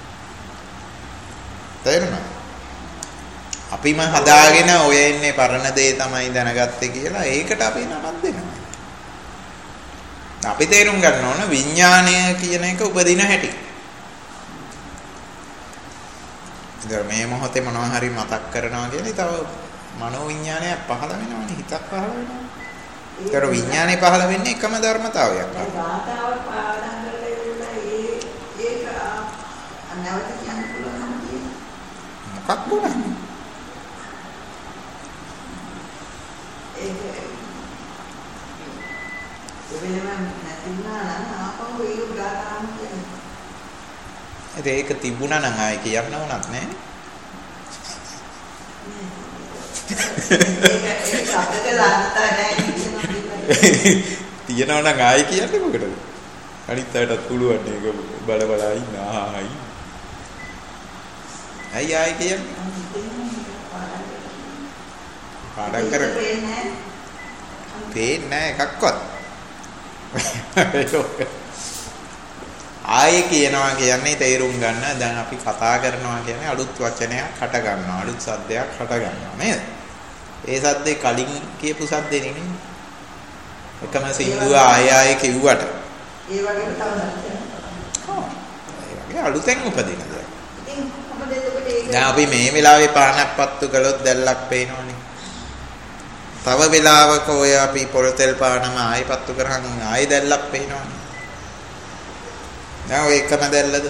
තේරුණා? අපිම හදාගෙන ඔය එන්නේ පරණ දේ තමයි දැනගත්තේ කියලා ඒකට අපි නමක් දෙනවා. අපි තේරුම් ගන්න ඕන විඥාණය කියන එක උපදින හැටි. ඉතින් මේ මොහොතේ මොනවා හරි මතක් කරනවා කියන්නේ තව මනෝ විඥානයක් පහළ වෙනවනේ හිතක් පහළ වෙනවා. ඒතර විඥානේ පහළ වෙන්නේ එකම ධර්මතාවයක්. ඒ වාතාව පාඩම් කරලා ඉවරලා ඒ ඒක නැවත කියන්න පුළුවන් නේද? මොකක් වුණා? ඒක වෙනම නැතිනා නම් ආපහු ඒක ගාතාම කියන්නේ. ඒක තිබුණා නම් ආයේ කියන්න ඕනත් නැහැ. ඒක අපිට ලාන්තා නැහැ. තියනවා නම් ආයි කියන්නේ මොකටද? අනිත් අයටත් පුළුවන් ඒක බල බල ඉන්න ආයි. අයි ආයි කියන්නේ. පාඩම් කර. පේන්නේ නැහැ එකක්වත්. ආයේ කියනවා කියන්නේ තේරුම් ගන්න දැන් අපි කතා කරනවා කියන්නේ අලුත් වචනයක් හට ගන්නවා අලුත් සද්දයක් හට ගන්නවා නේද? ඒ සද්දේ කලින් කියපු සද්දේ නෙමෙයි. එකම සින්දුව ආය ආය කිව්වට ඒ වගේම තව ඔව් ඒ වගේ අලුතෙන් උපදින දෙයක්. ඉතින් මොකද එතකොට ඒක දැන් අපි මේ වෙලාවේ පානක් පත්තු කළොත් දැල්ලක් පේනවනේ. තව වෙලාවක ඔය අපි පොල් තෙල් පානම ආයි පත්තු කරහන් ආයි දැල්ලක් පේනවනේ. දැන් ඔය එකම දැල්ලද?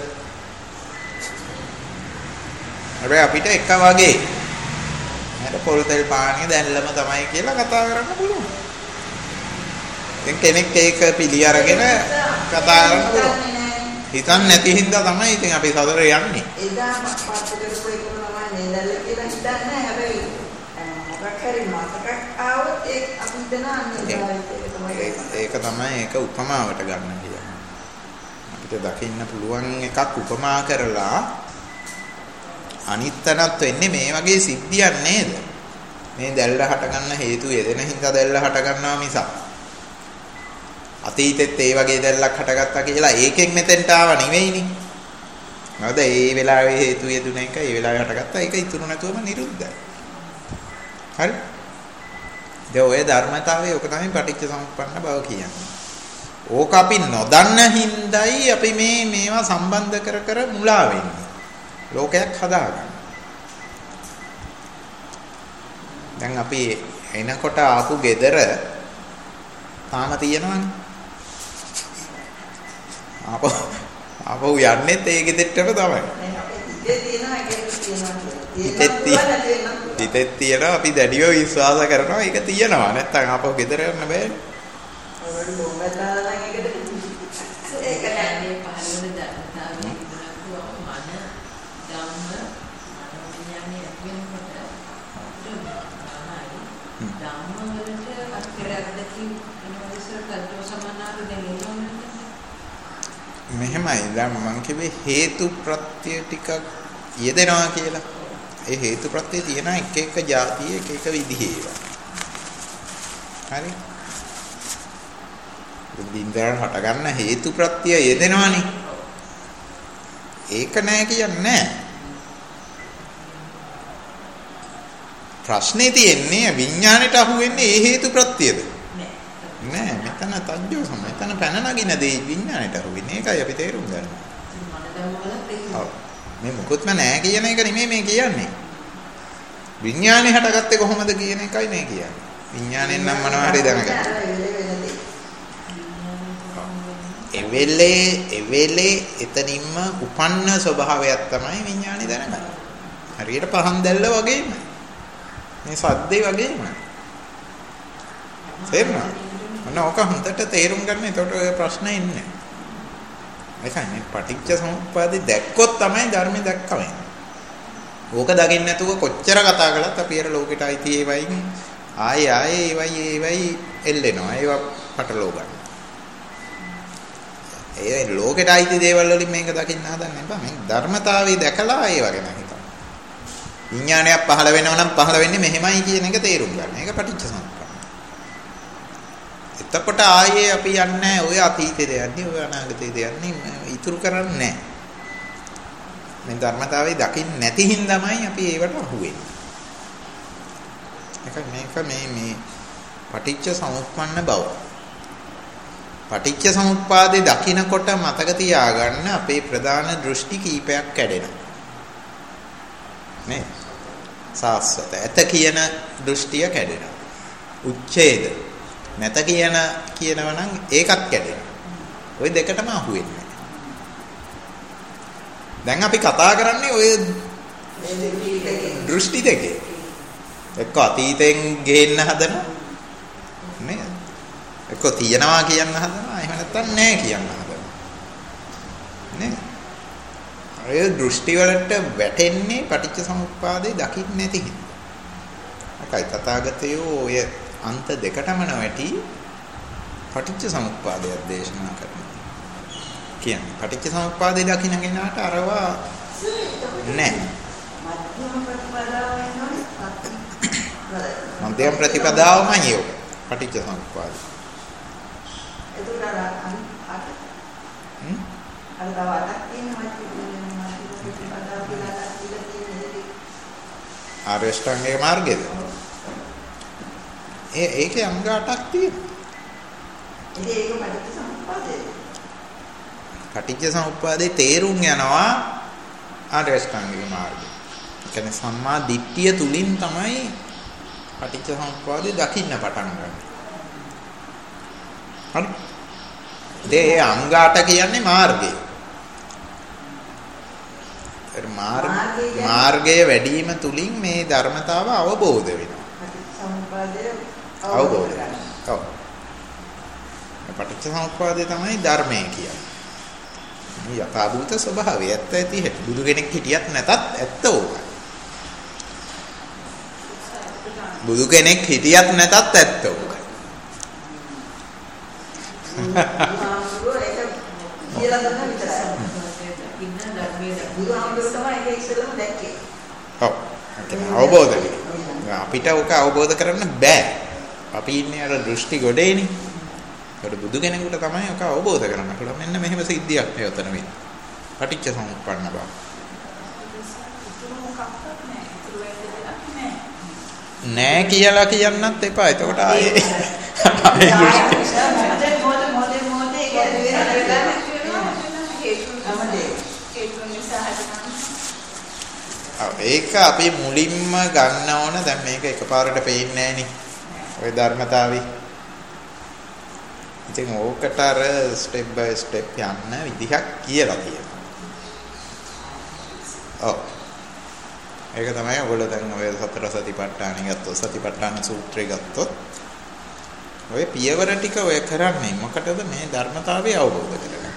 හැබැයි අපිට එක වගේ මට පොල් තෙල් පානේ දැල්ලම තමයි කියලා කතා කරන්න පුළුවන්. දැන් කෙනෙක් ඒක පිළි අරගෙන කතා කරන්න පුළුවන්. හිතන්නේ නැති හින්දා තමයි ඉතින් අපි සතර යන්නේ. එදා පත්තු කරපු එක තමයි නේදල්ල කියලා හිතන්නේ හැබැයි මොකක් හරි මතකක් ආවොත් ඒ අපි දනන්නේ ඒක තමයි ඒක උපමාවට ගන්න කියන්නේ. අපිට දකින්න පුළුවන් එකක් උපමා කරලා අනිත්තනත් වෙන්නේ මේ වගේ සිද්ධියක් නේද? මේ දැල්ල හට ගන්න හේතු යෙදෙන හින්දා දැල්ල හට ගන්නවා මිසක් අතීතෙත් ඒ වගේ දැල්ලක් හටගත්තා කියලා ඒකෙන් මෙතෙන්ට ආව නෙවෙයිනේ. මොකද ඒ වෙලාවේ හේතු යෙදුන එක ඒ වෙලාවේ හටගත්තා ඒක ඉතුරු නැතුවම නිරුද්ධයි. හරි? දැන් ඔය ධර්මතාවය ඔක තමයි පටිච්ච සමුප්පන්න බව කියන්නේ. ඕක අපි නොදන්න හින්දායි අපි මේ මේවා සම්බන්ධ කර කර මුලා වෙන්නේ. ලෝකයක් හදාගන්න. දැන් අපි එනකොට ආපු ගෙදර තාම තියෙනවනේ. ආපහු ආපහු යන්නේ ඒ ගෙදෙට්ටම තමයි. හිතෙත් තියෙනවා අපි දැඩිව විශ්වාස කරනවා ඒක තියෙනවා. නැත්තම් ආපහු ගෙදර යන්න බෑනේ. ඒක තමයි පහළවන ධර්මතාවයේ ඉඳලා මන ධම්ම මනෝවිඥානයේ ඇතිවෙනකොට ධම්ම වලට අත්‍යරදකින් ඉනෝවිසර් කල්පෝ සමානාරු දෙන්නේ මෙහෙමයි දැන් මම කිව්වේ හේතු ප්‍රත්‍ය ටිකක් යෙදෙනවා කියලා. ඒ හේතු ප්‍රත්‍ය තියෙන එක එක જાතිය එක එක විදිහේ ඒවා. හරි. දින්දරන් හට ගන්න හේතු ප්‍රත්‍ය යෙදෙනවනේ. ඒක නෑ කියන්නේ නෑ. ප්‍රශ්නේ තියෙන්නේ විඥාණයට අහු වෙන්නේ ඒ හේතු ප්‍රත්‍යද? නෑ මෙතන තජ්ජෝ සම මෙතන පැන නගින දේ විඥාණයට අහු වෙන්නේ. ඒකයි අපි තේරුම් ගන්න. ඔව්. මේ මොකොත්ම නෑ කියන එක නෙමෙයි මේ කියන්නේ. විඥානේ හටගත්තේ කොහොමද කියන එකයි මේ කියන්නේ. විඥාණයෙන් නම් මොනවා හරි දැනගන්න. එවෙලේ එවෙලේ එතනින්ම උපන්න ස්වභාවයක් තමයි විඥානේ දැනගන්නේ. හරියට පහන් දැල්ල වගේම. මේ සද්දේ වගේම. තේරුණා? අන්න ඔක හොඳට තේරුම් ගන්න. එතකොට ඔය ප්‍රශ්න එන්නේ. ඒකයි මේ පටිච්ච සමුප්පාදේ දැක්කොත් තමයි ධර්මය දැක්කම. ඕක දකින්න නැතුව කොච්චර කතා කළත් අපි අර ලෝකෙට අයිති ඒවයි ආයේ ආයේ ඒවයි ඒවයි එල්ලෙනවා. ඒවා පටලව ගන්න. ඒ ලෝකෙට අයිති දේවල් වලින් මේක දකින්න හදන්නේ බෑ. මේ ධර්මතාවය දැකලා ඒ වගේ නැහැ හිතන්න. විඥානයක් පහළ වෙනවා නම් පහළ වෙන්නේ මෙහෙමයි කියන එක තේරුම් ගන්න. ඒක පටිච්ච සමුප්පාද. එතකොට ආයේ අපි යන්නේ ඔය අතීතේ දෙයන්නේ ඔය අනාගතේ දෙයන්නේ ඉතුරු කරන්නේ නැහැ. මේ ධර්මතාවය දකින්න නැති හින්දාමයි අපි ඒවට අහු වෙන්නේ. ඒක මේක මේ මේ පටිච්ච සමුප්පන්න බව. පටිච්ච සමුප්පාදේ දකින්නකොට මතක තියාගන්න අපේ ප්‍රධාන දෘෂ්ටි කීපයක් කැඩෙනවා. නේ? සාස්වත. ඇත කියන දෘෂ්ටිය කැඩෙනවා. උච්ඡේද. නැත කියන කියනවා නම් ඒකත් කැඩෙනවා. ওই දෙකටම අහු වෙන්නේ. දැන් අපි කතා කරන්නේ ඔය දෘෂ්ටි දෙකේ. එක්ක අතීතෙන් ගේන්න හදනවා. නේද? එක්ක තියනවා කියන්න හදනවා. එහෙම නැත්නම් නැහැ කියන්න හදනවා. නේද? ඔය දෘෂ්ටි වලට වැටෙන්නේ පටිච්ච සමුප්පාදේ දකින්න නැති හින්දා. එකයි තථාගතයෝ ඔය අන්ත දෙකටම නැවටි පටිච්ච සමුප්පාදය දේශනා කරනවා. කියන්නේ පටිච්ච සමුප්පාදේ දකින්න කෙනාට අරවා නැහැ. මධ්‍යම ප්‍රතිපදාවමයි යෝ පටිච්ච සමුප්පාදේ. ඒක අර අර හ්ම් අර තවටක් තියෙනවා ප්‍රතිපදාව කියලා තියෙන්නේ. ආරෂ්ඨාංගික මාර්ගයද? ඒ ඒකේ අංග අටක් තියෙනවා. ඒක පටිච්ච සමුප්පාදේ. පටිච්ච සමුප්පාදේ තේරුම් යනවා ආරෂ්ඨාංගික මාර්ගය. ඒ කියන්නේ සම්මා දිට්ඨිය තුලින් තමයි පටිච්ච සමුප්පාදේ දකින්න පටන් ගන්න. හරි. ඒ අංග අට කියන්නේ මාර්ගය. ඒ මාර්ග මාර්ගයේ වැඩිම තුලින් මේ ධර්මතාව අවබෝධ වෙනවා. සමුප්පාදය අවබෝධ වෙනවා. ඔව්. පටිච්ච සමුප්පාදය තමයි ධර්මය කියන්නේ. මේ යථාභූත ස්වභාවය ඇත්ත ඇති හැටි. බුදු කෙනෙක් හිටියත් නැතත් ඇත්ත ඕකයි. බුදු කෙනෙක් හිටියත් නැතත් ඇත්ත ඕකයි. බුදුහාමුදුරුවෝ ඒක කියලා දුන්න විතරයි. ඉන්න ධර්මයේ බුදුහාමුදුරුවෝ තමයි ඒක ඉස්සෙල්ලම දැක්කේ. ඔව්. ඒක අවබෝධ වෙනවා. අපිට ඕක අවබෝධ කරන්න බෑ. අපි ඉන්නේ අර දෘෂ්ටි ගොඩේනේ. ඒකට බුදු කෙනෙකුට තමයි ඕක අවබෝධ කරගන්න පුළුවන්. මෙන්න මෙහෙම සිද්ධියක් නේ උතන වෙන්නේ. පටිච්ච සමුප්පන්න බව. නෑ කියලා කියන්නත් එපා. එතකොට ආයේ ආයේ දෘෂ්ටි මොහොත මොහොත මොහොත ඒක වෙනවා. ඒක අපි මුලින්ම ගන්න ඕන. දැන් මේක එකපාරට පේන්නේ නෑනේ. ওই ධර්මතාවය. ඉතින් ඕකට අර ස්ටෙප් බයි ස්ටෙප් යන්න විදිහක් කියලා තියෙනවා. ඔව්. ඒක තමයි ඔයගොල්ලෝ දැන් ඔය සතර සතිපට්ඨාන ගත්තොත් සතිපට්ඨාන සූත්‍රය ගත්තොත් ඔය පියවර ටික ඔය කරන්නේ මොකටද මේ ධර්මතාවය අවබෝධ කරගන්න.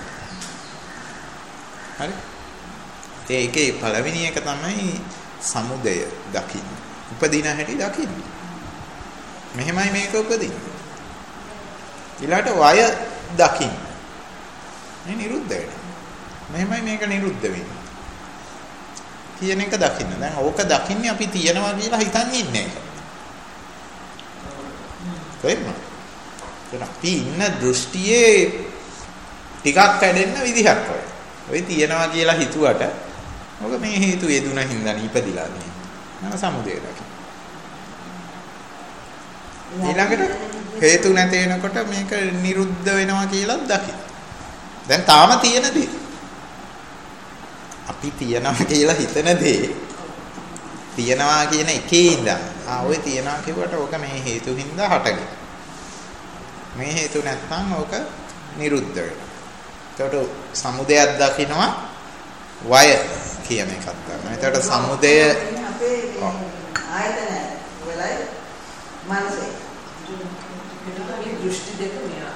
හරි? ඒකේ පළවෙනි එක තමයි සමුදය දකින්න. උපදින හැටි දකින්න. මෙහෙමයි මේක උපදින්නේ. ඊළාට වය දකින්න. මේ නිරුද්ධ වෙනවා. මෙහෙමයි මේක නිරුද්ධ වෙන්නේ. කියන එක දකින්න. දැන් ඕක දකින්නේ අපි තියනවා කියලා හිතන්නේ ඉන්නේ එක. තේරුණා? දැන් අපි ඉන්න දෘෂ්ටියේ ටිකක් කැඩෙන්න විදිහක් ඔය. ඔය තියනවා කියලා හිතුවට ඔක මේ හේතු යෙදුන හින්දා ඉපදිලා නේ. නම සමුදය දකින්න. ඊළඟට හේතු නැති වෙනකොට මේක නිරුද්ධ වෙනවා කියලා දකින්න. දැන් තාම තියෙන දේ. අපි තියනවා කියලා හිතන දේ තියනවා කියන එකේ ඉඳන් ආ ඔය තියනවා කියවට ඕක මේ හේතු හින්දා හටගෙන. මේ හේතු නැත්නම් ඕක නිරුද්ධ වෙනවා. එතකොට සමුදයක් දකින්නවා වය කියන එකක් ගන්නවා. එතකොට සමුදය අපේ ආයතන වලයි මනසේ දෘෂ්ටි දෙක මෙයා.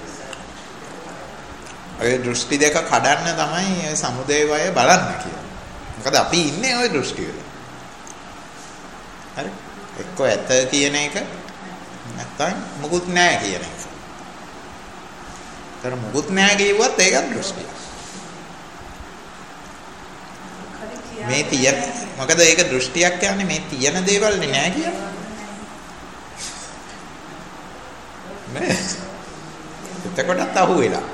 ඔය දෘෂ්ටි දෙක කඩන්න තමයි ඔය සමුදය වය බලන්න කියන්නේ. මොකද අපි ඉන්නේ ওই දෘෂ්ටි වල. හරි? එක්ක ඇත කියන එක නැත්නම් මුකුත් නැහැ කියන එක. තර මුකුත් නැහැ කියුවත් ඒක දෘෂ්ටිය. මේ තියෙන මොකද ඒක දෘෂ්ටියක් කියන්නේ මේ තියෙන දේවල් නෑ කියන්නේ. නේ? එතකොටත් අහුවෙලා.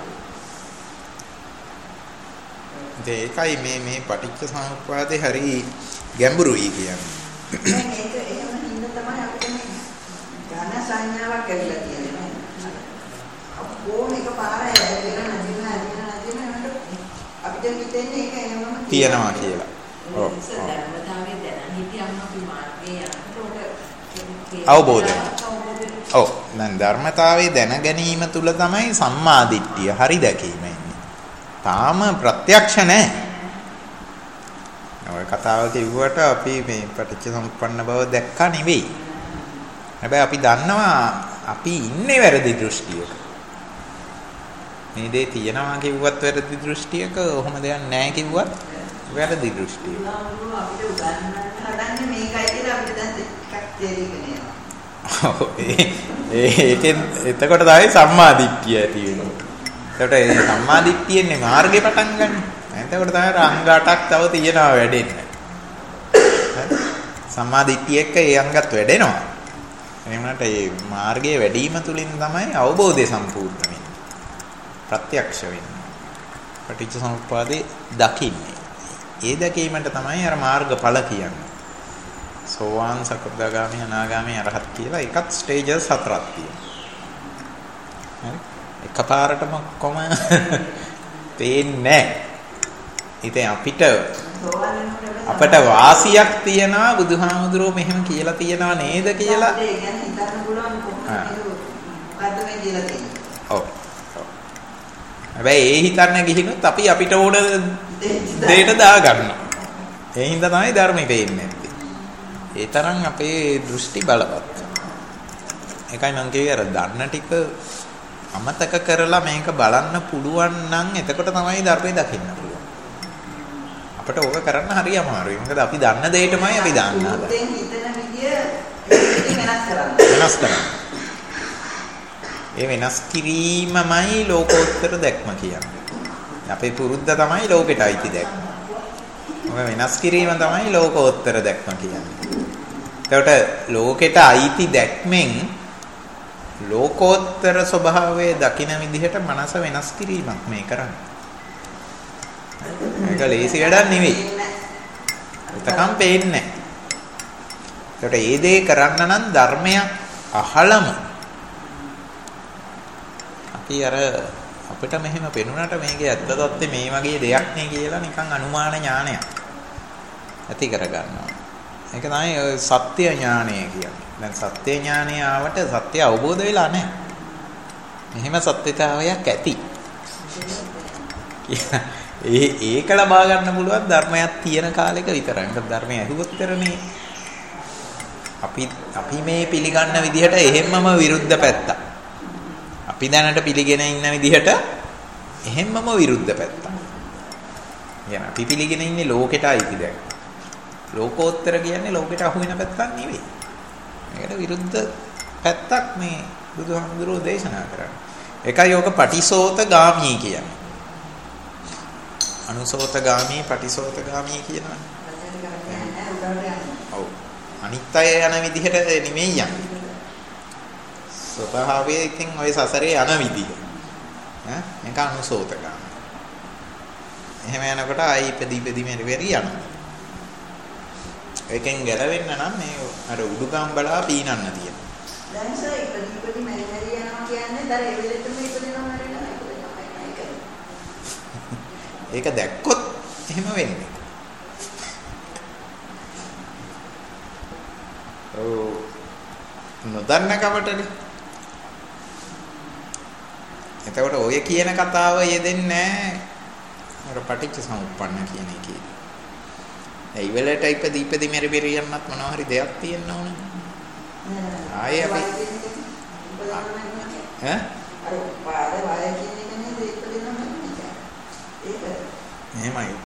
ඒකයි මේ මේ පටිච්ච සමුප්පාදේ හරි ගැඹුරුයි කියන්නේ. දැන් ඒක එහෙම හින්ද තමයි අපිට මේ ඥාන සංඥාවක් ඇවිල්ලා තියෙන්නේ. අපෝ මේක පාරයි ඇවිල්ලා නැතින නැතින නැතින අපිට හිතෙන්නේ ඒක එහෙමම තියනවා කියලා. ඔව්. ධර්මතාවයේ දැන හිතියම අපි මාර්ගයේ යනකොට අවබෝධය. ඔව්. දැන් ධර්මතාවයේ දැන ගැනීම තුල තමයි සම්මා දිට්ඨිය හරි දැකීම එන්නේ. තාම ප්‍රත්‍යක්ෂ නැහැ. ඔය කතාව කිව්වට අපි මේ පටිච්ච සමුප්පන්න බව දැක්කා නෙවෙයි. හැබැයි අපි දන්නවා අපි ඉන්නේ වැරදි දෘෂ්ටියක. මේ දේ තියනවා කිව්වත් වැරදි දෘෂ්ටියක, ඔහොම දෙයක් නැහැ කිව්වත් වැරදි දෘෂ්ටියක. අපිට උගන්වන්න හදන්නේ මේකයි කියලා අපිට දැන් ටිකක් තේරෙන්නේ නෑ. ඔව් ඒ ඒකෙන් එතකොට තමයි සම්මා දිට්ඨිය ඇති වෙන්නේ. එතකොට මේ සම්මා දිට්ඨියනේ මාර්ගේ පටන් ගන්න. එතකොට තමයි අංග අටක් තව තියෙනවා වැඩෙන්න. සම්මා දිට්ඨිය එක්ක ඒ අංගත් වැඩෙනවා. එහෙම නැත්නම් මේ මාර්ගයේ වැඩිම තුලින් තමයි අවබෝධය සම්පූර්ණ වෙන්නේ. ප්‍රත්‍යක්ෂ වෙන්නේ. පටිච්ච සමුප්පාදේ දකින්නේ. ඒ දැකීමට තමයි අර මාර්ගඵල කියන්නේ. සෝවාන් සකෘදාගාමි අනාගාමි අරහත් කියලා එකත් ස්ටේජස් හතරක් තියෙනවා. හරි? එකපාරටම කොම පේන්නේ නැහැ. ඉතින් අපිට අපට වාසියක් තියනවා බුදුහාමුදුරුවෝ මෙහෙම කියලා තියනවා නේද කියලා. ඒ කියන්නේ හිතන්න පුළුවන් කොහොමද මොකද්ද මේ කියලා තියෙන්නේ. ඔව්. හැබැයි ඒ හිතන්න ගිහිනුත් අපි අපිට ඕන දෙයට දාගන්නවා. ඒ හින්දා තමයි ධර්මෙ පේන්නේ නැත්තේ. ඒ තරම් අපේ දෘෂ්ටි බලවත්. ඒකයි මම කිව්වේ අර දන්න ටික අමතක කරලා මේක බලන්න පුළුවන් නම් එතකොට තමයි ධර්මය දකින්න පුළුවන්. අපිට ඕක කරන්න හරි අමාරුයි. මොකද අපි දන්න දෙයටමයි අපි දාන්න හදන්නේ. දැන් හිතන විදිය වෙනස් කරන්න. වෙනස් කරන්න. ඒ වෙනස් කිරීමමයි ලෝකෝත්තර දැක්ම කියන්නේ. අපේ පුරුද්ද තමයි ලෝකෙට අයිති දැක්ම. ඔය වෙනස් කිරීම තමයි ලෝකෝත්තර දැක්ම කියන්නේ. එතකොට ලෝකෙට අයිති දැක්මෙන් ලෝකෝත්තර ස්වභාවයේ දකින විදිහට මනස වෙනස් කිරීමක් මේ කරන්නේ. ඒක ලේසි වැඩක් නෙවෙයි. එතකම් පේන්නේ නැහැ. ඒකට ඒ දේ කරන්න නම් ධර්මයක් අහලම අපි අර අපිට මෙහෙම පෙනුනට මේකේ ඇත්ත තත්ත්වය මේ වගේ දෙයක් නේ කියලා නිකන් අනුමාන ඥානයක් ඇති කරගන්නවා. ඒක තමයි සත්‍ය ඥානය කියන්නේ. දැන් සත්‍ය ඥානය ආවට සත්‍ය අවබෝධ වෙලා නැහැ. මෙහෙම සත්‍යතාවයක් ඇති. ඒ ඒක ලබා ගන්න පුළුවන් ධර්මයක් තියෙන කාලෙක විතරයි. මොකද ධර්මය ඇහුවොත් කරන්නේ අපි අපි මේ පිළිගන්න විදිහට එහෙම්මම විරුද්ධ පැත්ත. අපි දැනට පිළිගෙන ඉන්න විදිහට එහෙම්මම විරුද්ධ පැත්ත. කියන අපි පිළිගෙන ඉන්නේ ලෝකෙටයි දැන්. ලෝකෝත්තර කියන්නේ ලෝකෙට අහු වෙන පැත්තක් නෙවෙයි. මේකට විරුද්ධ පැත්තක් මේ බුදුහාමුදුරුවෝ දේශනා කරන්නේ. ඒකයි යෝග පටිසෝතගාමී කියන්නේ. අනුසෝතගාමී පටිසෝතගාමී කියනවා. ඔව්. අනිත් අය යන විදිහට නෙමෙයි යන්නේ. ස්වභාවයේ ඉතින් ওই සසරේ යන විදිහ. ඈ මේක අනුසෝතගාමී. එහෙම යනකොට ආයි ඉපදි ඉපදි මෙරි මෙරි යනවා. ඒකෙන් ගැලවෙන්න නම් මේ අර උඩුගම් බලා පීනන්න තියෙනවා. දැන් සර් ඉපදි ඉපදි මෙරි මෙරි යනවා කියන්නේ දර ඒ වෙලෙටම ඉපදිනවා මරනවා ඉපදිනවා. ඒක දැක්කොත් එහෙම වෙන්නේ. ඔව් නොදන්න කමටනේ. එතකොට ඔය කියන කතාව යෙදෙන්නේ නැහැ. අර පටිච්ච සමුප්පන්න කියන එකේ. ඒ වෙලට ඉපදි ඉපදි මෙරි මෙරි යන්නත් මොනවා හරි දෙයක් තියෙන්න ඕනේ. ආයේ අපි ඈ අර පාද වාය කියන එක නේද ඉපදිනවා නේද? ඒක එහෙමයි.